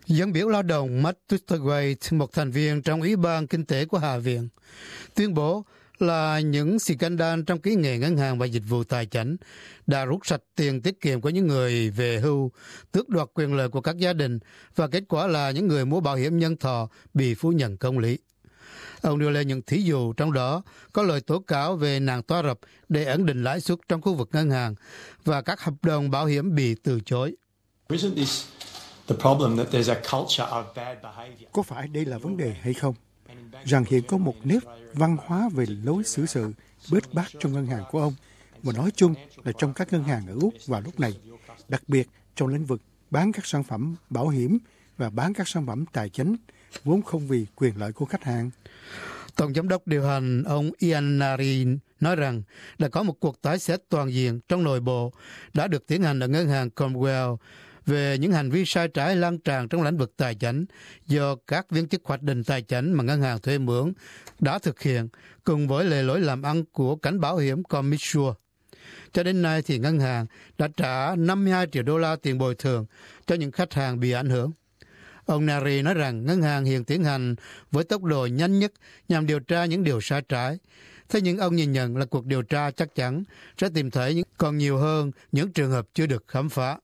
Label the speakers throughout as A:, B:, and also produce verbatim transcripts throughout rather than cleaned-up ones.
A: Dân biểu lao động Matt Tusterway, một thành viên trong Ủy ban Kinh tế của Hạ viện, tuyên bố là những scandal trong kỹ nghệ ngân hàng và dịch vụ tài chính đã rút sạch tiền tiết kiệm của những người về hưu, tước đoạt quyền lợi của các gia đình, và kết quả là những người mua bảo hiểm nhân thọ bị phủ nhận công lý. Ông đưa lên những thí dụ, trong đó có lời tố cáo về nạn toa rập để ấn định lãi suất trong khu vực ngân hàng và các hợp đồng bảo hiểm bị từ chối.
B: Có phải đây là vấn đề hay không? Rằng hiện có một nếp văn hóa về lối xử sự bết bát trong ngân hàng của ông, mà nói chung là trong các ngân hàng ở Úc vào lúc này, đặc biệt trong lĩnh vực bán các sản phẩm bảo hiểm và bán các sản phẩm tài chính, vốn không vì quyền lợi của khách hàng.
A: Tổng giám đốc điều hành ông Ian Nari nói rằng đã có một cuộc tái xét toàn diện trong nội bộ đã được tiến hành ở ngân hàng Commonwealth về những hành vi sai trái lan tràn trong lĩnh vực tài chính do các viên chức hoạch định tài chính mà ngân hàng thuê mướn đã thực hiện, cùng với lề lối làm ăn của cánh bảo hiểm Commisure. Cho đến nay thì ngân hàng đã trả năm mươi hai triệu đô la tiền bồi thường cho những khách hàng bị ảnh hưởng. Ông Nari nói rằng ngân hàng hiện tiến hành với tốc độ nhanh nhất nhằm điều tra những điều sai trái. Thế nhưng ông nhìn nhận là cuộc điều tra chắc chắn sẽ tìm thấy còn nhiều hơn những trường hợp chưa được khám phá.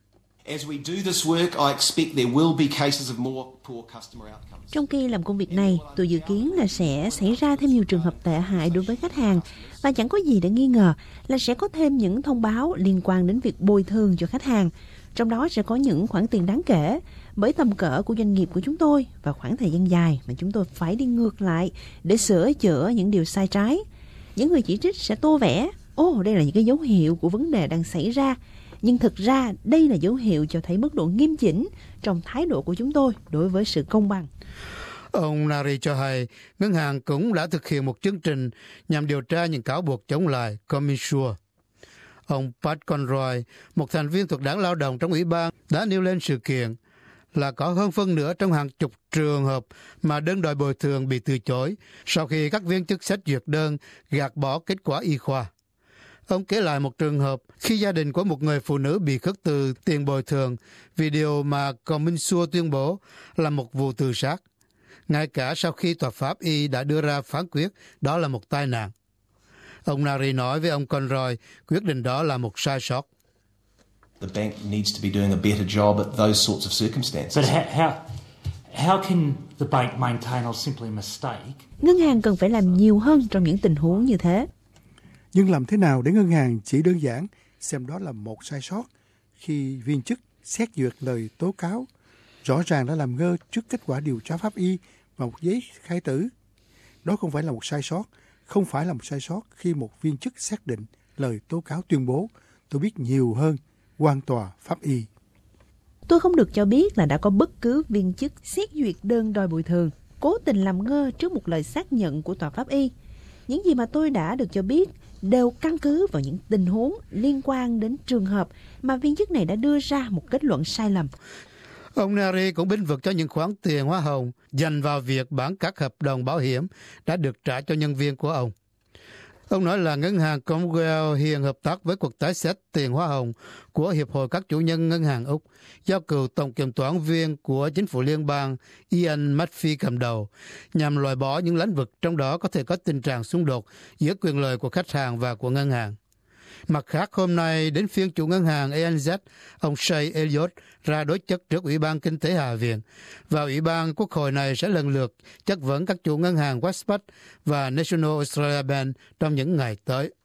C: Trong khi làm công việc này, tôi dự kiến là sẽ xảy ra thêm nhiều trường hợp tệ hại đối với khách hàng và chẳng có gì để nghi ngờ là sẽ có thêm những thông báo liên quan đến việc bồi thường cho khách hàng. Trong đó sẽ có những khoản tiền đáng kể bởi tầm cỡ của doanh nghiệp của chúng tôi và khoảng thời gian dài mà chúng tôi phải đi ngược lại để sửa chữa những điều sai trái. Những người chỉ trích sẽ tô vẽ, ồ oh, đây là những cái dấu hiệu của vấn đề đang xảy ra. Nhưng thực ra đây là dấu hiệu cho thấy mức độ nghiêm chỉnh trong thái độ của chúng tôi đối với sự công bằng.
A: Ông Nari cho hay ngân hàng cũng đã thực hiện một chương trình nhằm điều tra những cáo buộc chống lại Commisure. Ông Pat Conroy, một thành viên thuộc đảng lao động trong ủy ban, đã nêu lên sự kiện là có hơn phân nửa trong hàng chục trường hợp mà đơn đòi bồi thường bị từ chối sau khi các viên chức xét duyệt đơn gạt bỏ kết quả y khoa. Ông kể lại một trường hợp khi gia đình của một người phụ nữ bị khước từ tiền bồi thường vì điều mà Commisure tuyên bố là một vụ tự sát, ngay cả sau khi tòa pháp y đã đưa ra phán quyết đó là một tai nạn. Ông Nari nói với ông Conroy quyết định đó là một sai sót.
D: The bank needs to be doing a better job at those sorts of circumstances.
E: But how, how can the bank maintain or simply mistake?
C: Ngân hàng cần phải làm nhiều hơn trong những tình huống như thế.
B: Nhưng làm thế nào để ngân hàng chỉ đơn giản xem đó là một sai sót khi viên chức xét duyệt lời tố cáo rõ ràng đã làm ngơ trước kết quả điều tra pháp y và một giấy khai tử? Đó không phải là một sai sót, không phải là một sai sót khi một viên chức xác định lời tố cáo tuyên bố tôi biết nhiều hơn quan tòa pháp y.
C: Tôi không được cho biết là đã có bất cứ viên chức xét duyệt đơn đòi bồi thường cố tình làm ngơ trước một lời xác nhận của tòa pháp y. Những gì mà tôi đã được cho biết đều căn cứ vào những tình huống liên quan đến trường hợp mà viên chức này đã đưa ra một kết luận sai lầm.
A: Ông Nari cũng bênh vực cho những khoản tiền hoa hồng dành vào việc bán các hợp đồng bảo hiểm đã được trả cho nhân viên của ông. Ông nói là ngân hàng Commonwealth hiện hợp tác với cuộc tái xét tiền hoa hồng của Hiệp hội các chủ nhân ngân hàng Úc do cựu tổng kiểm toán viên của chính phủ liên bang Ian Murphy cầm đầu, nhằm loại bỏ những lĩnh vực trong đó có thể có tình trạng xung đột giữa quyền lợi của khách hàng và của ngân hàng. Mặt khác, hôm nay đến phiên chủ ngân hàng a en zét, ông Shay Elliott ra đối chất trước Ủy ban Kinh tế Hạ viện, và Ủy ban Quốc hội này sẽ lần lượt chất vấn các chủ ngân hàng Westpac và National Australia Bank trong những ngày tới.